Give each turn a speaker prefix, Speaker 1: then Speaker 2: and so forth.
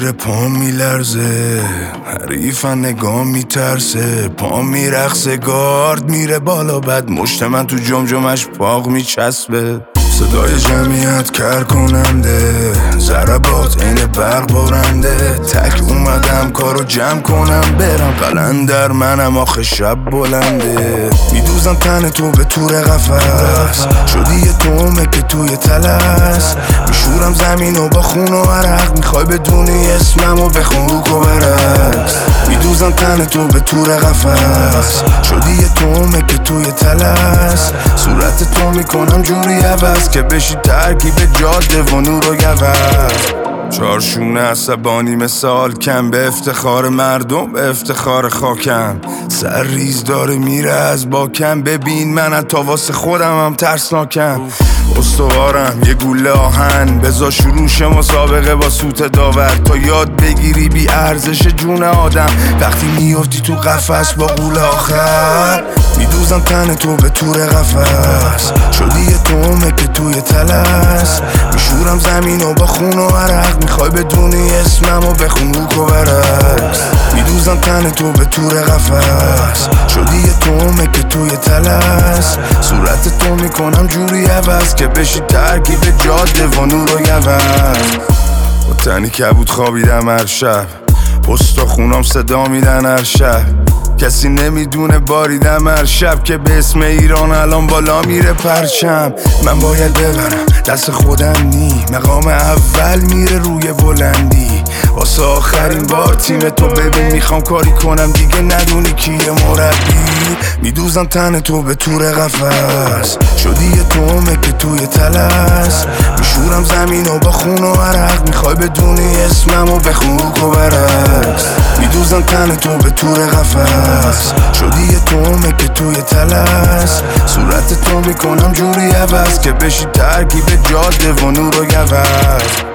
Speaker 1: میره پا میلرزه، حریفن نگاه میترسه، پا میرقصه گارد میره بالا، بعد مشت من تو جمجمش پاق میچسبه. صدای جمعیت کر کننده، ضربات این برق بارنده، تک اومدم کارو جمع کنم برم، قلندر منم آخه شب بلنده. میدوزم تن تو به تور قفس، شدی یه تومه که توی تلس، میشورم زمینو با خون و عرق، میخوای بدونی اسممو بخون روک و برقص. میدوزم تن تو به تور قفس، شدی یه تومه که توی تلس، صورت تو میکنم جوری عوض که بشی ترکیب جاده و نور و گوز. چارشونه عصبانی مثال کم، به افتخار مردم به افتخار خاکم، سر ریز داره میره از باکم، ببین من تا واسه خودم هم ترسناکم. استوارم یه گوله آهن، بذار شروعش مسابقه با سوت داور، تا یاد بگیری بی ارزش جون آدم وقتی میافتی تو قفس با قول آخر. میدوزم تن تو به تور قفس، شدی یه تومه که توی تلس، میشورم زمینو با خون و عرق، میخوای بدونی اسممو بخون روک و برقص. میدوزم تن تو به تور قفس، شدی یه تومه که توی تلس، صورت تو میکنم جوری عوض که بشی ترکیب جاده و نور و گوز. با تنی کبود خوابیدم هر شب، استخونام صدا میدن هر شب، کسی نمیدونه باریدم هر شب که به اسم ایران الان بالا میره پرچم. من باید ببرم دست خودم نی، مقام اول میره روی بلندی، واسه آخرین بار تیم تو ببین میخوام کاری کنم دیگه ندونی کیه مربی. میدوزم تن تو به تور قفس، شدی یه تومه که توی تلس، میشورم زمینو با خون و عرق، میخوای بدونی اسممو بخون روک و برقص. میدوزم تن تو به تور قفس، شدی یه تومه که توی تلس، صورت تو میکنم جوری عوض که بشی ترکیب جاده و نور و گوز.